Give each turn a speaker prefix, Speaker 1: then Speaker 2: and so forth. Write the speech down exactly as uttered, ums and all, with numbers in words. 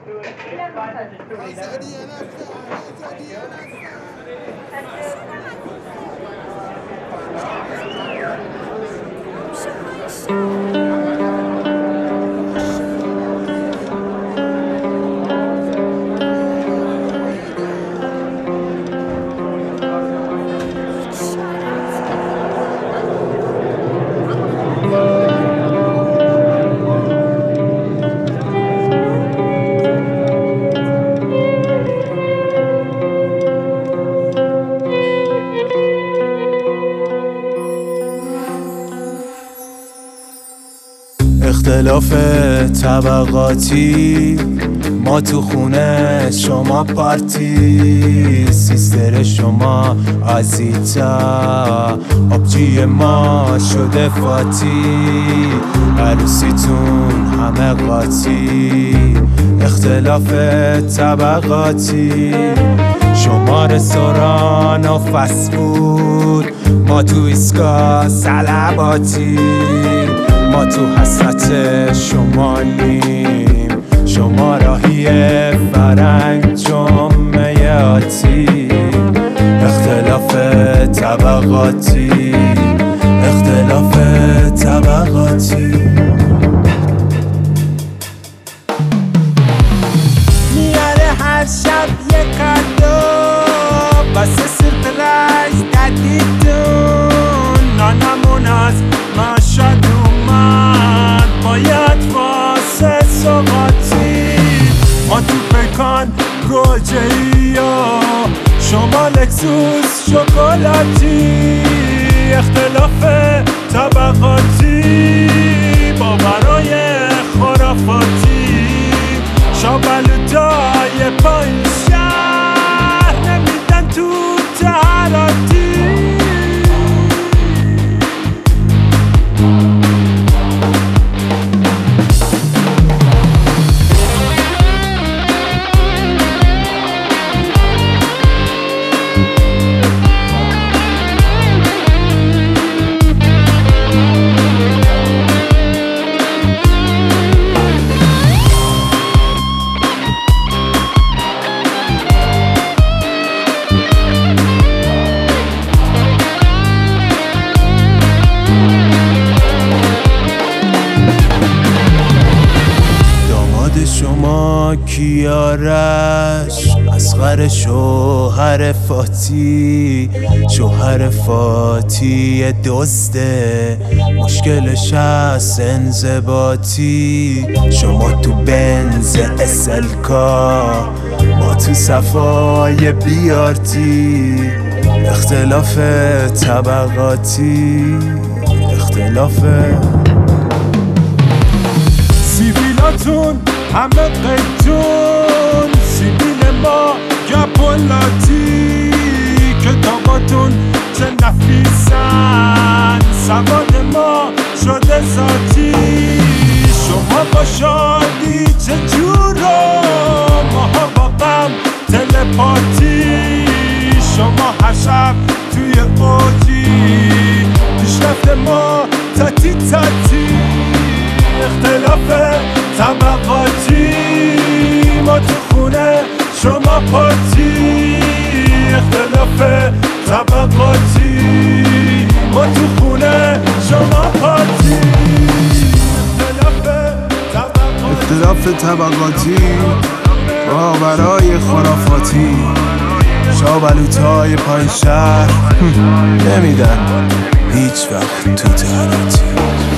Speaker 1: اختلاف طبقاتی، ما تو خونه شما پارتی، سیستر شما آزیتا، آبجی ما شده فاتی، عروسیتون همه قاطی. اختلاف طبقاتی، شما رستوران و فست فود، ما تو ایسکا سلباتی، ما تو حسرت شمالیم، شما راهی فرنگ جمعه آتی. اختلاف طبقاتی، اختلاف طبقاتی. میاره هر شب یک کادو واسه سرپرایز دادیتون، نانمون از ما شاد اومد، باید واسه سوقاتی. ما تو پیکان گوجه‌ای و شما لکسوس شکلاتی. اختلاف طبقاتی، باورای خرافاتی، شابلوتای پایین شهر نمیدن تو تهراتی. شما کیارش، اصغر شوهر فاتی، شوهر فاتی دزده، مشکلش از انضباطی. شما تو بنز اسلکا، ما تو صفای بیارتی. اختلاف طبقاتی، اختلاف سیبیلاتون همه قیتون، سیبیل ما گپولاتی. کتاباتون چه نفیسن، سواد ما شده ذاتی. شما با شادی چه جورو، ماها با غم تلپاتی. شما هر شب توی اوجی، پیشرفت ما تاتی تاتی. اختلاف طبقاتی، ما تو خونه شما پارتی. اختلاف طبقاتی، ما تو خونه شما پارتی.
Speaker 2: اختلاف طبقاتی، باورای خرافاتی، شابلوتای پای شهر نمیدن هیچ وقت تو تهراتی.